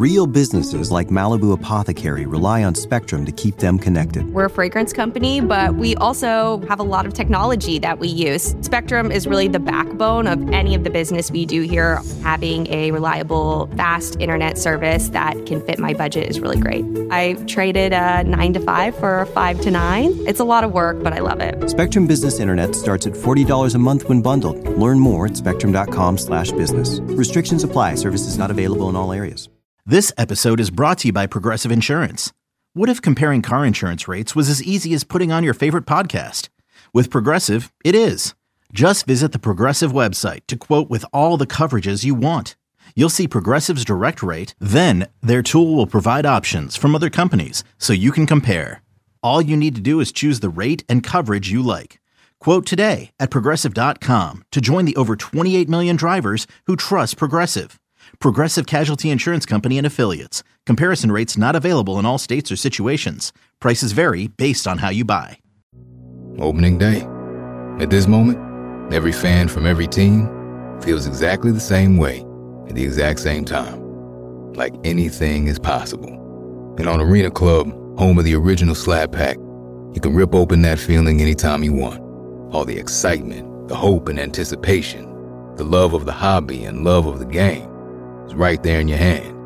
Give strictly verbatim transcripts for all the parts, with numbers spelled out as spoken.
Real businesses like Malibu Apothecary rely on Spectrum to keep them connected. We're a fragrance company, but we also have a lot of technology that we use. Spectrum is really the backbone of any of the business we do here. Having a reliable, fast internet service that can fit my budget is really great. I traded a nine to five for a five to nine. It's a lot of work, but I love it. Spectrum Business Internet starts at forty dollars a month when bundled. Learn more at spectrum.com slash business. Restrictions apply. Services not available in all areas. This episode is brought to you by Progressive Insurance. What if comparing car insurance rates was as easy as putting on your favorite podcast? With Progressive, it is. Just visit the Progressive website to quote with all the coverages you want. You'll see Progressive's direct rate, then their tool will provide options from other companies so you can compare. All you need to do is choose the rate and coverage you like. Quote today at progressive dot com to join the over twenty-eight million drivers who trust Progressive. Progressive Casualty Insurance Company and Affiliates. Comparison rates not available in all states or situations. Prices vary based on how you buy. Opening day. At this moment, every fan from every team feels exactly the same way at the exact same time. Like anything is possible. And on Arena Club, home of the original Slab Pack, you can rip open that feeling anytime you want. All the excitement, the hope and anticipation, the love of the hobby and love of the game. It's right there in your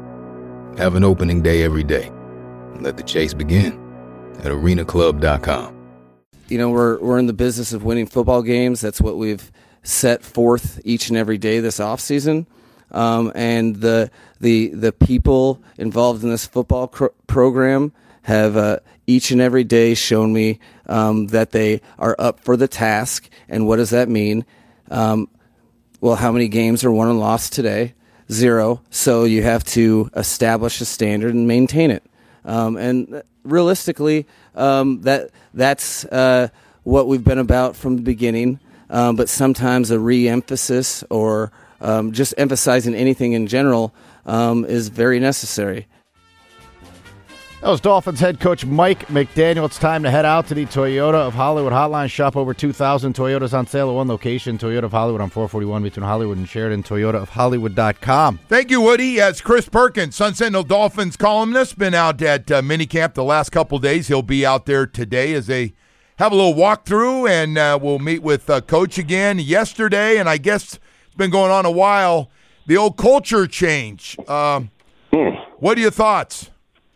hand. Have an opening day every day. And let the chase begin at arena club dot com. You know, we're we're in the business of winning football games. That's what we've set forth each and every day this offseason. Um, and the the the people involved in this football cr- program have uh, each and every day shown me um, that they are up for the task. And what does that mean? Um, well, how many games are won and lost today? Zero. So you have to establish a standard and maintain it. Um, and realistically, um, that that's uh, what we've been about from the beginning. Um, but sometimes a re-emphasis or um, just emphasizing anything in general um, is very necessary. That was Dolphins head coach Mike McDaniel. It's time to head out to the Toyota of Hollywood hotline. Shop over two thousand Toyotas on sale at one location. Toyota of Hollywood on four forty-one between Hollywood and Sheridan. Toyota of Hollywood dot com. Thank you, Woody. As Chris Perkins, Sun Sentinel Dolphins columnist, been out at uh, minicamp the last couple days. He'll be out there today as they have a little walkthrough, and uh, we'll meet with uh, Coach again yesterday. And I guess it's been going on a while. The old culture change. Um, hmm. What are your thoughts?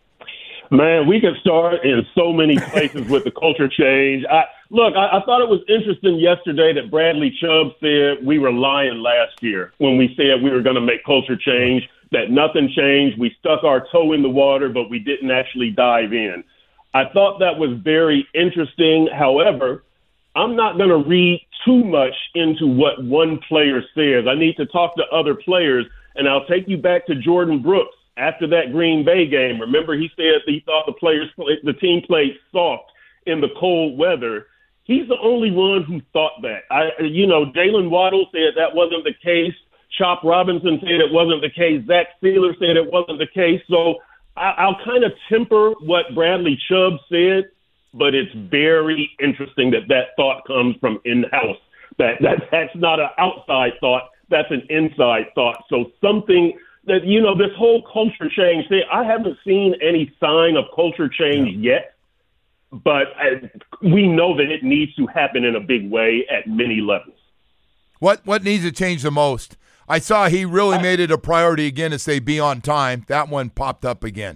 Man, we could start in so many places with the culture change. I, look, I, I thought it was interesting yesterday that Bradley Chubb said we were lying last year when we said we were going to make culture change, that nothing changed. We stuck our toe in the water, but we didn't actually dive in. I thought that was very interesting. However, I'm not going to read too much into what one player says. I need to talk to other players, and I'll take you back to Jordan Brooks. After that Green Bay game, remember he said he thought the players, the team played soft in the cold weather. He's the only one who thought that. I, you know, Jalen Waddle said that wasn't the case. Chop Robinson said it wasn't the case. Zach Sealer said it wasn't the case. So I, I'll kind of temper what Bradley Chubb said, but it's very interesting that that thought comes from in-house. That, that that's not an outside thought. That's an inside thought. So something that, you know, this whole culture change thing, I haven't seen any sign of culture change yeah. yet, but I, we know that it needs to happen in a big way at many levels. What what needs to change the most? I saw he really I, made it a priority again to say be on time. That one popped up again.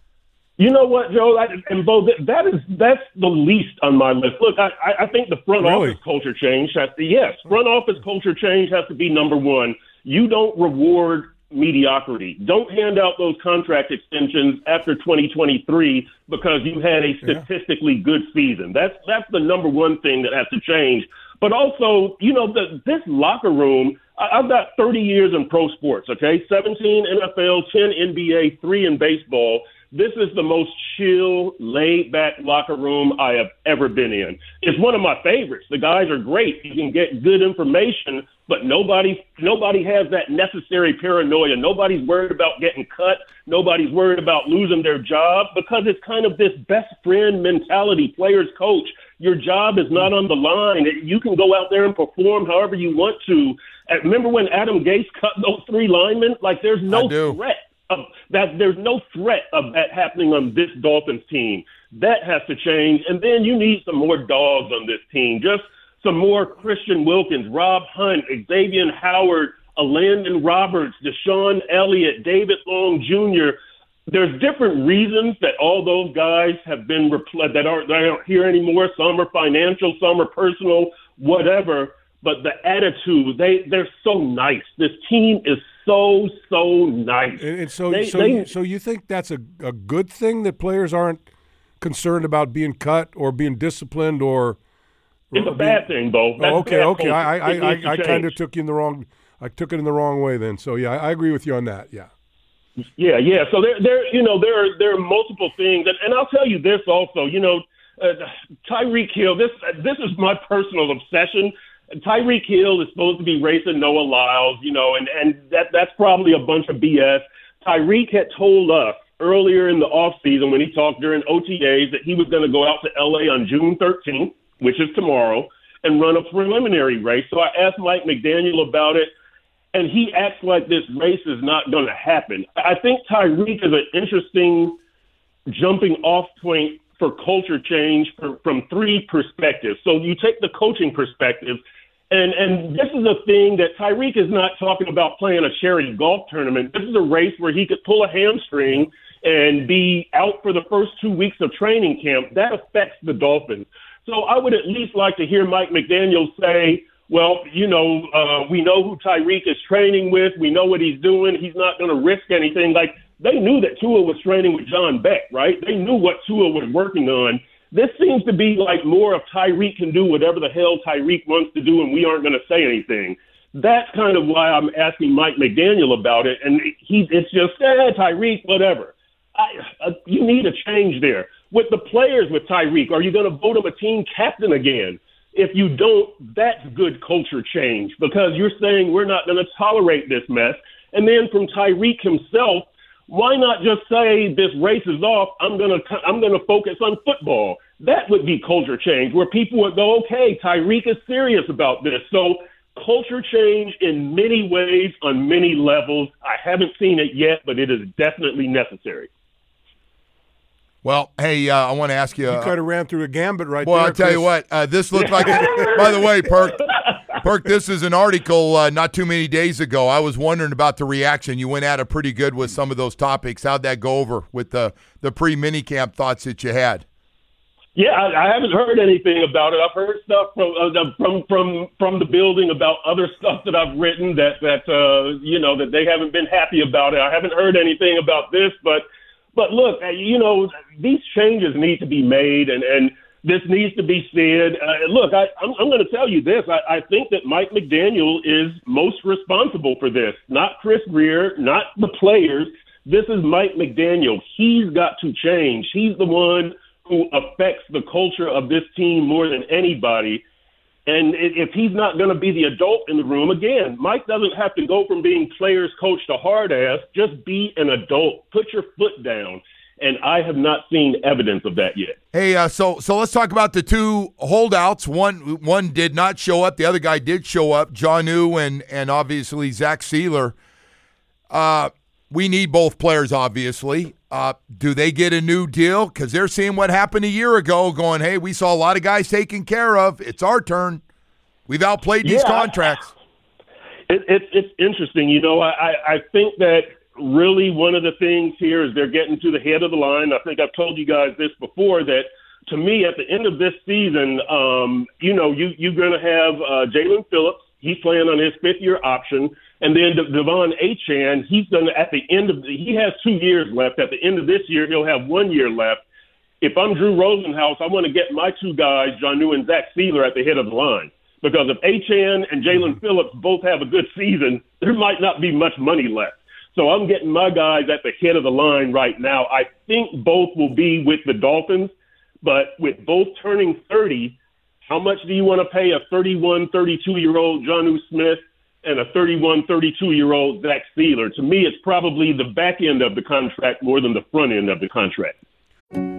You know what, Joe? I, and Bo, that is that's the least on my list. Look, I, I think the front really? office culture change has to, yes, front office culture change has to be number one. You don't reward mediocrity. Don't hand out those contract extensions after twenty twenty-three because you had a statistically good season. That's that's the number one thing that has to change. But also, you know, the, this locker room, I, I've got thirty years in pro sports, okay? seventeen N F L, ten N B A, three in baseball. This is the most chill, laid-back locker room I have ever been in. It's one of my favorites. The guys are great. You can get good information, but nobody nobody has that necessary paranoia. Nobody's worried about getting cut. Nobody's worried about losing their job because it's kind of this best friend mentality, players coach. Your job is not on the line. You can go out there and perform however you want to. Remember when Adam Gase cut those three linemen? Like, there's no threat of that. There's no threat of that happening on this Dolphins team. That has to change. And then you need some more dogs on this team. Just some more Christian Wilkins, Rob Hunt, Xavier Howard, Landon Roberts, Deshaun Elliott, David Long Junior There's different reasons that all those guys have been repl- that aren't, they aren't here anymore. Some are financial, some are personal, whatever. But the attitude, they, they're so nice. This team is so, so nice. And, and so, they, so, they, you, so you think that's a, a good thing that players aren't concerned about being cut or being disciplined or? It's or a bad being, thing, Bo. That's oh, okay, bad okay. I, I, I, I kind of change. took you in the wrong. I took it in the wrong way then. So yeah, I, I agree with you on that. Yeah. Yeah, yeah. So there, there, you know, there are there are multiple things, and, and I'll tell you this also. You know, uh, Tyreek Hill. This this is my personal obsession. Tyreek Hill is supposed to be racing Noah Lyles, you know, and, and that that's probably a bunch of B S. Tyreek had told us earlier in the offseason when he talked during O T As that he was going to go out to L A on June thirteenth, which is tomorrow, and run a preliminary race. So I asked Mike McDaniel about it, and he acts like this race is not going to happen. I think Tyreek is an interesting jumping off point for culture change for, from three perspectives. So you take the coaching perspective, and, and this is a thing that Tyreek is not talking about playing a charity golf tournament. This is a race where he could pull a hamstring and be out for the first two weeks of training camp. That affects the Dolphins. So I would at least like to hear Mike McDaniel say, well, you know, uh, we know who Tyreek is training with. We know what he's doing. He's not going to risk anything. Like, they knew that Tua was training with John Beck, right? They knew what Tua was working on. This seems to be like more of Tyreek can do whatever the hell Tyreek wants to do, and we aren't going to say anything. That's kind of why I'm asking Mike McDaniel about it. And he, it's just, eh, Tyreek, whatever. I, uh, you need a change there. With the players with Tyreek, are you going to vote him a team captain again? If you don't, that's good culture change, because you're saying we're not going to tolerate this mess. And then from Tyreek himself, why not just say this race is off? I'm going to I'm going to focus on football. That would be culture change, where people would go, okay, Tyreek is serious about this. So culture change in many ways on many levels. I haven't seen it yet, but it is definitely necessary. Well, hey, uh, I want to ask you. You Uh, kind of ran through a gambit right well, there. I'll tell Chris. you what. Uh, this looks like. By the way, Perk, Perk, this is an article uh, not too many days ago. I was wondering about the reaction. You went at it pretty good with some of those topics. How'd that go over with the the pre-minicamp thoughts that you had? Yeah, I, I haven't heard anything about it. I've heard stuff from uh, from from from the building about other stuff that I've written that that uh, you know that they haven't been happy about it. I haven't heard anything about this, but. But look, you know, these changes need to be made, and, and this needs to be said. Uh, look, I, I'm, I'm going to tell you this. I, I think that Mike McDaniel is most responsible for this, not Chris Grier, not the players. This is Mike McDaniel. He's got to change. He's the one who affects the culture of this team more than anybody. And if he's not going to be the adult in the room, again, Mike doesn't have to go from being player's coach to hard ass. Just be an adult. Put your foot down. And I have not seen evidence of that yet. Hey, uh, so so let's talk about the two holdouts. One one did not show up. The other guy did show up, Jonnu and, and obviously Zach Sealer. Uh, we need both players, obviously. Uh, do they get a new deal? Because they're seeing what happened a year ago, going, hey, we saw a lot of guys taken care of. It's our turn. We've outplayed these yeah, contracts. It, it, it's interesting. You know, I, I think that really one of the things here is they're getting to the head of the line. I think I've told you guys this before, that to me, at the end of this season, um, you know, you, you're going to have uh, Jalen Phillips. He's playing on his fifth-year option. And then De- Devon Achane, he's going to, at the end of, the, he has two years left. At the end of this year, he'll have one year left. If I'm Drew Rosenhaus, I want to get my two guys, Jonnu and Zach Sealer, at the head of the line. Because if Achane and Jalen Phillips both have a good season, there might not be much money left. So I'm getting my guys at the head of the line right now. I think both will be with the Dolphins, but with both turning thirty, how much do you want to pay a thirty-one, thirty-two-year-old Jonnu Smith and a thirty-one, thirty-two-year-old Zach Sealer? To me, it's probably the back end of the contract more than the front end of the contract.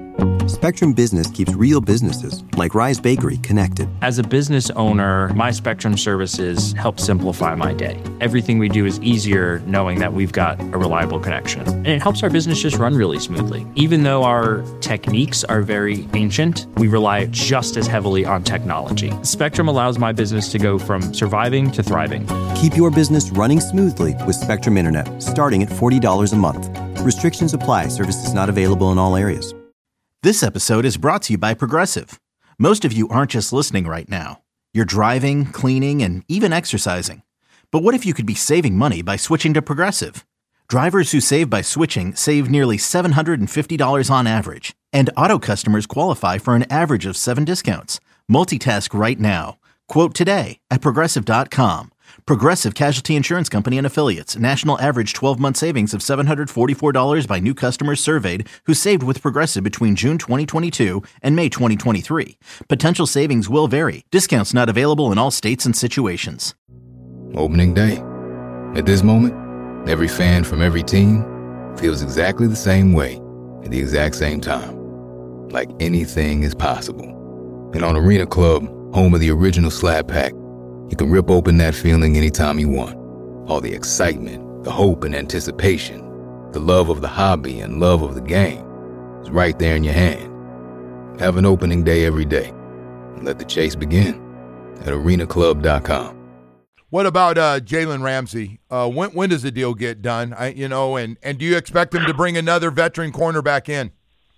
Spectrum Business keeps real businesses, like Rise Bakery, connected. As a business owner, my Spectrum services help simplify my day. Everything we do is easier knowing that we've got a reliable connection. And it helps our business just run really smoothly. Even though our techniques are very ancient, we rely just as heavily on technology. Spectrum allows my business to go from surviving to thriving. Keep your business running smoothly with Spectrum Internet, starting at forty dollars a month. Restrictions apply. Services not available in all areas. This episode is brought to you by Progressive. Most of you aren't just listening right now. You're driving, cleaning, and even exercising. But what if you could be saving money by switching to Progressive? Drivers who save by switching save nearly seven hundred fifty dollars on average. And auto customers qualify for an average of seven discounts. Multitask right now. Quote today at Progressive dot com. Progressive Casualty Insurance Company and Affiliates. National average twelve-month savings of seven hundred forty-four dollars by new customers surveyed who saved with Progressive between June twenty twenty-two and May twenty twenty-three. Potential savings will vary. Discounts not available in all states and situations. Opening day. At this moment, every fan from every team feels exactly the same way at the exact same time. Like anything is possible. And on Arena Club, home of the original Slab Pack, you can rip open that feeling anytime you want. All the excitement, the hope and anticipation, the love of the hobby and love of the game is right there in your hand. Have an opening day every day. And let the chase begin at arena club dot com. What about uh, Jalen Ramsey? Uh, when when does the deal get done? I, you know, and, and do you expect him to bring another veteran cornerback in?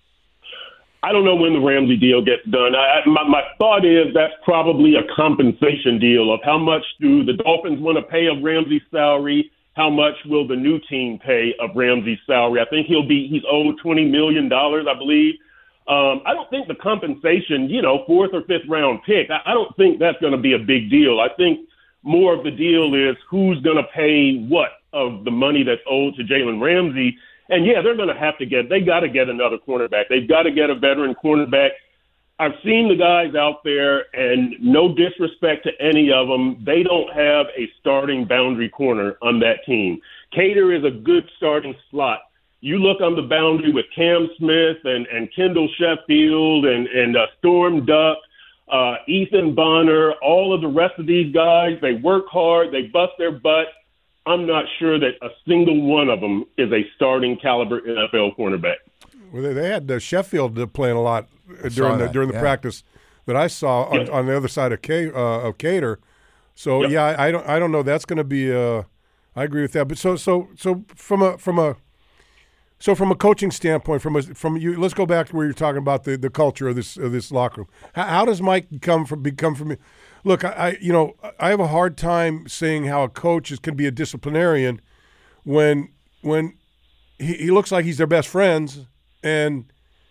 I don't know when the Ramsey deal gets done. I, my, my thought is that's probably a compensation deal of how much do the Dolphins want to pay of Ramsey's salary, how much will the new team pay of Ramsey's salary. I think he'll be he's owed twenty million dollars, I believe. Um, I don't think the compensation, you know, fourth or fifth round pick, I, I don't think that's going to be a big deal. I think more of the deal is who's going to pay what of the money that's owed to Jalen Ramsey. And, yeah, they're going to have to get – they got to get another cornerback. They've got to get a veteran cornerback. I've seen the guys out there, and no disrespect to any of them, they don't have a starting boundary corner on that team. Cater is a good starting slot. You look on the boundary with Cam Smith and, and Kendall Sheffield and, and uh, Storm Duck, uh, Ethan Bonner, all of the rest of these guys, they work hard, they bust their butt. I'm not sure that a single one of them is a starting caliber N F L cornerback. Well, they, they had uh, Sheffield uh, playing a lot uh, during the that, during the yeah. practice that I saw on, Yep. on the other side of K, uh, of Cater. So Yep. yeah, I, I don't I don't know. That's going to be. Uh, I agree with that. But so so so from a from a so from a coaching standpoint, from a, from you, let's go back to where you're talking about the, the culture of this of this locker room. How, how does Mike come from become from? Look, I, I you know I have a hard time saying how a coach is can be a disciplinarian when when he, he looks like he's their best friends and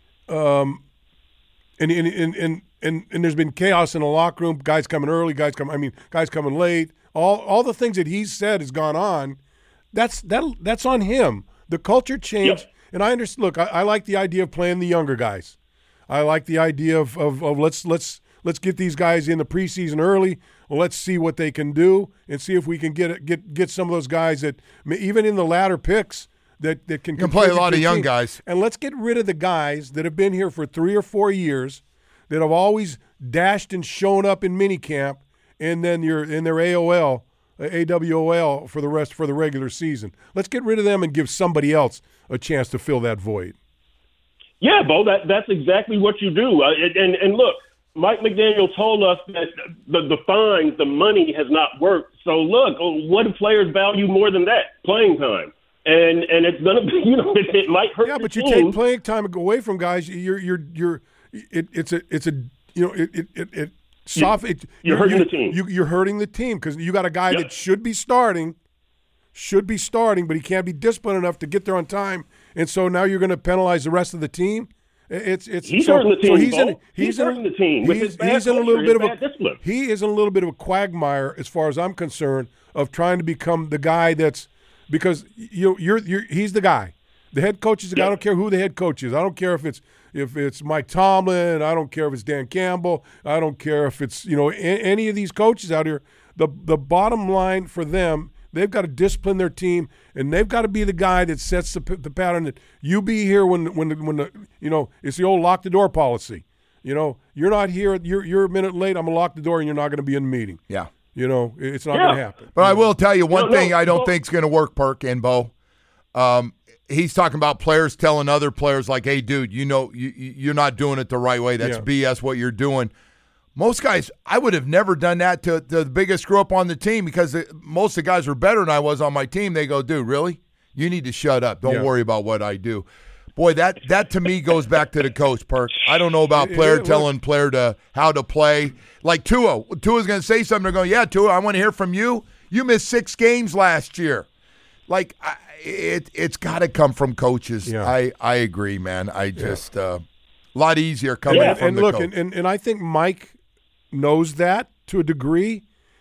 um and and, and and and and there's been chaos in the locker room. Guys coming early, guys coming. I mean, guys coming late. All all the things that he's said has gone on. That's that that's on him. The culture changed, Yep. and I understand. Look, I, I like the idea of playing the younger guys. I like the idea of, of, of let's let's let's get these guys in the preseason early. Well, let's see what they can do and see if we can get get get some of those guys that even in the latter picks that that can, You can play a contribute lot to of the young team. guys. And let's get rid of the guys that have been here for three or four years that have always dashed and shown up in minicamp, and then you're in their A O L, A W O L for the rest for the regular season. Let's get rid of them and give somebody else a chance to fill that void. Yeah, Bo, that, that's exactly what you do. Uh, and, and, and look, Mike McDaniel told us that the, the fines, the money has not worked. So, look, what do players value more than that? Playing time. And and it's going to be, you know, it, it might hurt Yeah, the but you team. take playing time away from guys. You're you're you're. It, it's a it's a you know it it it, it soft. It, You're hurting the team. You, you're hurting the team because you got a guy Yep. that should be starting, should be starting, but he can't be disciplined enough to get there on time, and so now you're going to penalize the rest of the team. It's it's He's so, hurting the so team, he's in Bo. he's, He's in hurting the team with he's, his bad he's in a culture, little bit his of bad a discipline. he is in a little bit of a quagmire as far as I'm concerned of trying to become the guy that's because you you're you're he's the guy. The head coach is the guy. I don't care who the head coach is. I don't care if it's if it's Mike Tomlin. I don't care if it's Dan Campbell. I don't care if it's you know a, any of these coaches out here. The the bottom line for them They've got to discipline their team, and they've got to be the guy that sets the, the pattern that you be here when when when the you know it's the old lock the door policy. You know, you're not here. You're you're a minute late. I'm gonna lock the door, and you're not going to be in the meeting. Yeah. You know, it's not Yeah. going to happen. But I will tell you one No, thing no, I don't no. think is going to work, Perk and Bo. Um, he's talking about players telling other players like, "Hey, dude, you know you you're not doing it the right way. That's Yeah. B S what you're doing." Most guys, I would have never done that to, to the biggest screw up on the team because the, most of the guys were better than I was on my team. They go, "Dude, really? You need to shut up. Don't Yeah. worry about what I do." Boy, that that to me goes back to the coach, Perk. I don't know about It- it- player look- telling player to how to play. Like Tua, Tua's going to say something. They're going, "Yeah, Tua, I want to hear from you. You missed six games last year." Like I, it, it's got to come from coaches. Yeah. I, I agree, man. I just uh, a lot easier coming Yeah, from and the look, coach. and, and, and I think Mike knows that to a degree.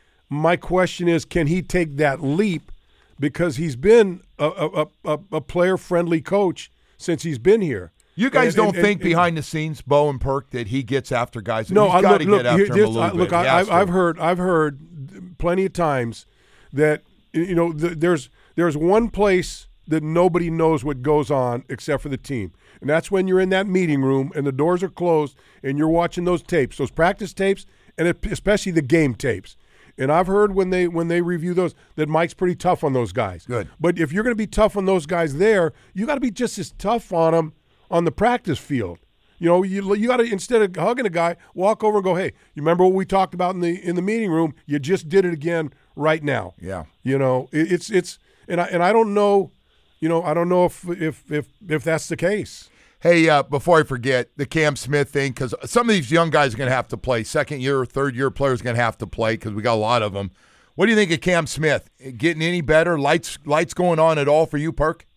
My question is, can he take that leap because he's been a, a, a, a player-friendly coach since he's been here? you guys And- don't and- think and- behind the scenes, Bo and Perk, that he gets after guys. No, He's I, got look, to look, get after here- him a this- little I- bit. look, He I, has I've, to. I've heard, I've heard plenty of times that you know th- there's there's one place that nobody knows what goes on except for the team, and that's when you're in that meeting room and the doors are closed and you're watching those tapes, those practice tapes, and it, especially the game tapes. And I've heard when they when they review those that Mike's pretty tough on those guys. Good. But if you're going to be tough on those guys there, you got to be just as tough on them on the practice field. You know, you you got to, instead of hugging a guy, walk over and go, "Hey, you remember what we talked about in the in the meeting room? You just did it again right now." Yeah. You know, it, it's it's and I and I don't know, you know, I don't know if if if if that's the case. Hey, uh, before I forget, the Cam Smith thing, because some of these young guys are going to have to play. Second year, third year players are going to have to play because we got a lot of them. What do you think of Cam Smith? Getting any better? Lights lights going on at all for you, Perk?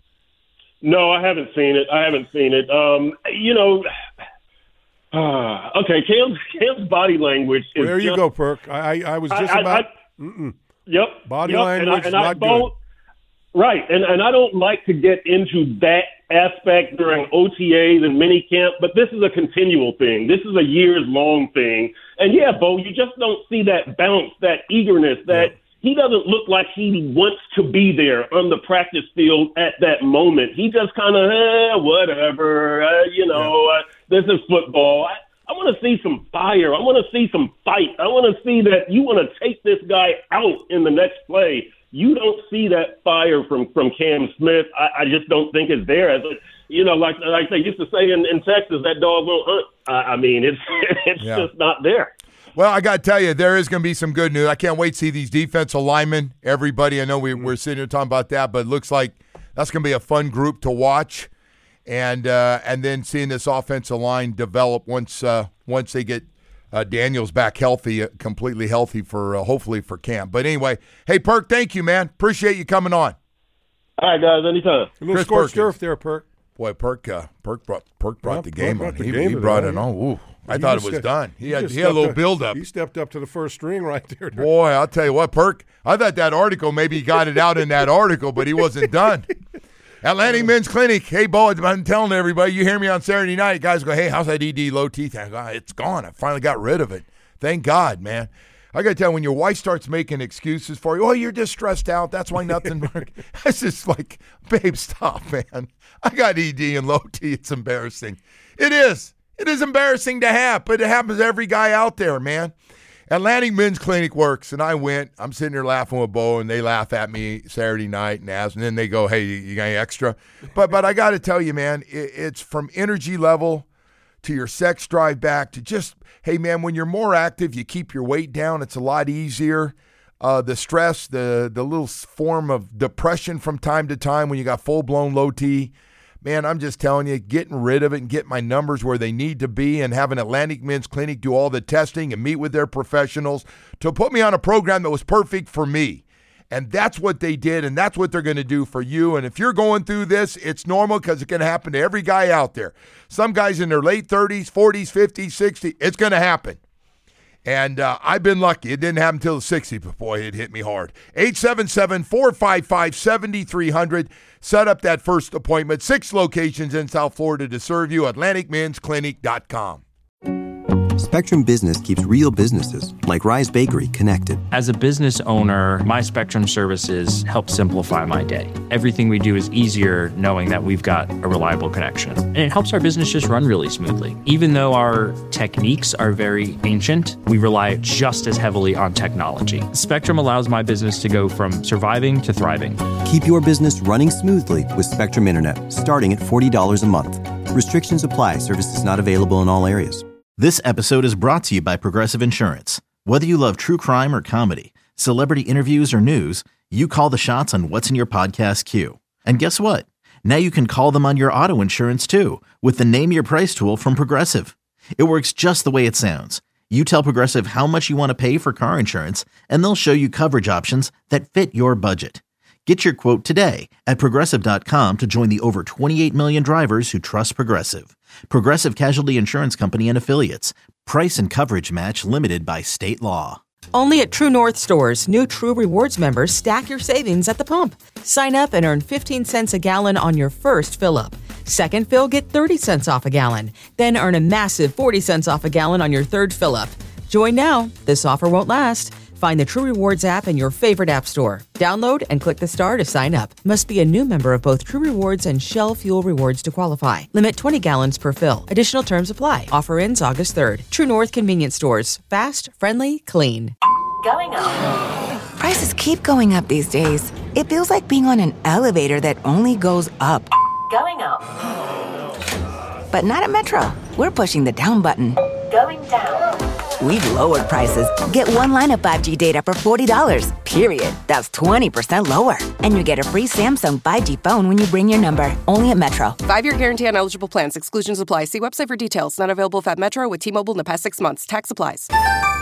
No, I haven't seen it. I haven't seen it. Um, you know, uh, okay, Cam's, Cam's body language is There you just, go, Perk. I I, I was just I- I- about. I- mm-mm. Yep. Body yep. language, and I, and not I don't, Right, and and I don't like to get into that aspect during O T As and minicamp, but this is a continual thing. This is a years-long thing. And, yeah, Bo, you just don't see that bounce, that eagerness, that Yeah. he doesn't look like he wants to be there on the practice field at that moment. He just kind of, eh, whatever, uh, you know, uh, this is football. I, I want to see some fire. I want to see some fight. I want to see that you want to take this guy out in the next play. You don't see that fire from, from Cam Smith. I, I just don't think it's there. As a, you know, like like they used to say in, in Texas, that dog won't hunt. I, I mean, it's it's Yeah. just not there. Well, I got to tell you, there is going to be some good news. I can't wait to see these defensive linemen. Everybody, I know we, we're sitting here talking about that, but it looks like that's going to be a fun group to watch. And uh, and then seeing this offensive line develop once uh, once they get uh, Daniels back healthy, uh, completely healthy for uh, hopefully for camp. But anyway, hey, Perk, thank you, man. Appreciate you coming on. All right, guys, anytime. A little Chris scorched Perkins. earth there, Perk. Boy, Perk uh, Perk brought Perk brought Yeah, the Perk game brought on. the He, game he to brought that, it yeah. on. Ooh, I He thought it just was stepped- done. He had just he had a stepped little up- build up. He stepped up to the first string right there. Boy, I'll tell you what, Perk, I thought that article, maybe he got it out in that article, but he wasn't done. Atlantic Men's Clinic. Hey, Bo, I've been telling everybody, you hear me on Saturday night, guys go, hey, how's that E D low teeth? I go, it's gone. I finally got rid of it. Thank God, man. I got to tell you, when your wife starts making excuses for you, oh, you're just stressed out. That's why nothing worked. It's just like, babe, stop, man. I got E D and low T. It's embarrassing. It is. It is embarrassing to have, but it happens to every guy out there, man. Atlantic Men's Clinic works, and I went. I'm sitting there laughing with Bo, and they laugh at me Saturday night and ask, and then they go, hey, you got any extra? But but I got to tell you, man, it, it's from energy level to your sex drive back to just, hey, man, when you're more active, you keep your weight down. It's a lot easier. Uh, the stress, the the little form of depression from time to time when you got full-blown low T, man, I'm just telling you, getting rid of it and getting my numbers where they need to be and having Atlantic Men's Clinic do all the testing and meet with their professionals to put me on a program that was perfect for me. And that's what they did, and that's what they're going to do for you. And if you're going through this, it's normal because it's going to happen to every guy out there. Some guys in their late thirties, forties, fifties, sixties, it's going to happen. And uh, I've been lucky. It didn't happen until the sixties, but boy, it hit me hard. eight seven seven, four five five, seven three zero zero. Set up that first appointment. Six locations in South Florida to serve you. Atlantic Men's Clinic dot com. Spectrum Business keeps real businesses, like Rise Bakery, connected. As a business owner, my Spectrum services help simplify my day. Everything we do is easier knowing that we've got a reliable connection. And it helps our business just run really smoothly. Even though our techniques are very ancient, we rely just as heavily on technology. Spectrum allows my business to go from surviving to thriving. Keep your business running smoothly with Spectrum Internet, starting at forty dollars a month. Restrictions apply. Services not available in all areas. This episode is brought to you by Progressive Insurance. Whether you love true crime or comedy, celebrity interviews or news, you call the shots on what's in your podcast queue. And guess what? Now you can call them on your auto insurance too with the Name Your Price tool from Progressive. It works just the way it sounds. You tell Progressive how much you want to pay for car insurance, and they'll show you coverage options that fit your budget. Get your quote today at Progressive dot com to join the over twenty-eight million drivers who trust Progressive. Progressive Casualty Insurance Company and Affiliates. Price and coverage match limited by state law. Only at True North stores, new True Rewards members stack your savings at the pump. Sign up and earn fifteen cents a gallon on your first fill-up. Second fill, get thirty cents off a gallon. Then earn a massive forty cents off a gallon on your third fill-up. Join now. This offer won't last. Find the True Rewards app in your favorite app store. Download and click the star to sign up. Must be a new member of both True Rewards and Shell Fuel Rewards to qualify. Limit twenty gallons per fill. Additional terms apply. Offer ends August third. True North Convenience Stores. Fast, friendly, clean. Going up. Prices keep going up these days. It feels like being on an elevator that only goes up. Going up. But not at Metro. We're pushing the down button. Going down. We've lowered prices. Get one line of five G data for forty dollars, period. That's twenty percent lower. And you get a free Samsung five G phone when you bring your number. Only at Metro. Five-year guarantee on eligible plans. Exclusions apply. See website for details. Not available at Metro with T-Mobile in the past six months. Tax applies.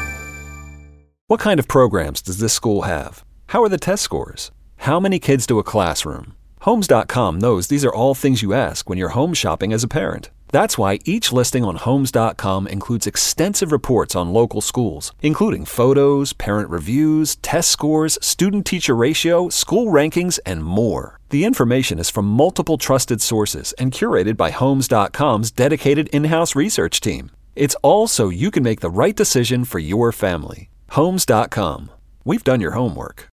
What kind of programs does this school have? How are the test scores? How many kids do a classroom? Homes dot com knows these are all things you ask when you're home shopping as a parent. That's why each listing on Homes dot com includes extensive reports on local schools, including photos, parent reviews, test scores, student-teacher ratio, school rankings, and more. The information is from multiple trusted sources and curated by Homes dot com's dedicated in-house research team. It's all so you can make the right decision for your family. Homes dot com. We've done your homework.